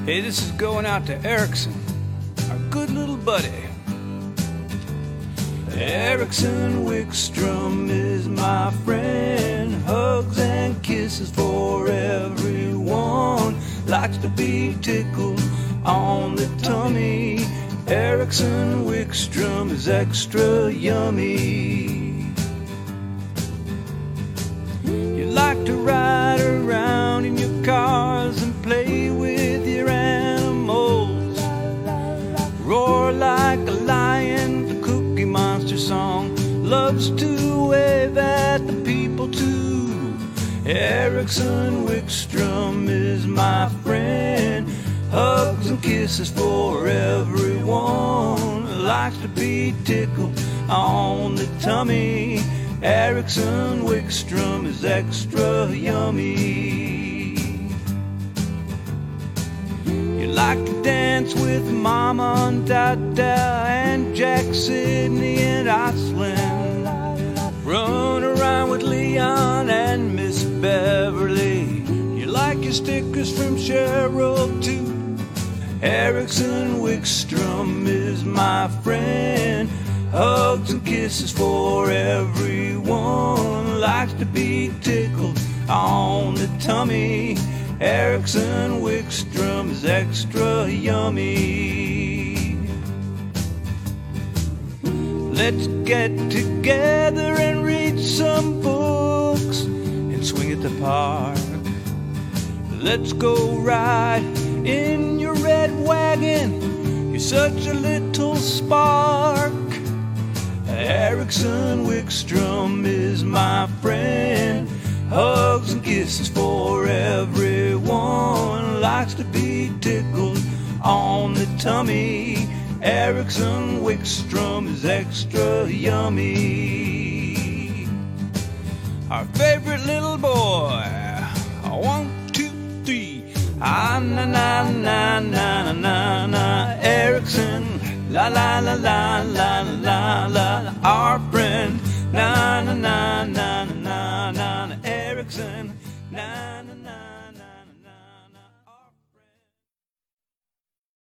Hey, this is going out to Erickson, our good little buddy. Erickson Wickstrom is my friend. Hugs and kisses for everyone. Likes to be tickled on the tummy. Erickson Wickstrom is extra yummy. You like to ride around in your cars and play with your animals. Roar like a lion, the Cookie Monster song. Loves to wave at the people too. Erickson Wickstrom is my friend. Hugs and kisses for everyone. Likes to be tickled on the tummy. Erickson Wickstrom is extra yummy. You like to dance with Mama and Dada and Jack, Sydney and Iceland. Run around with Leon and Miss Beverly. You like your stickers from Cheryl too. Erickson Wickstrom is my friend. Hugs and kisses for everyone. Likes to be tickled on the tummy. Erickson Wickstrom is extra yummy. Let's get together and read some books and swing at the park. Let's go ride in your red wagon. You're such a little spark. Erickson Wickstrom is my friend. Hugs and kisses for everyone. Likes to be tickled on the tummy. Erickson Wickstrom is extra yummy. Our favorite little boy. 1, 2, 3. Ah, na na na na na na na. Erickson, la la la la la.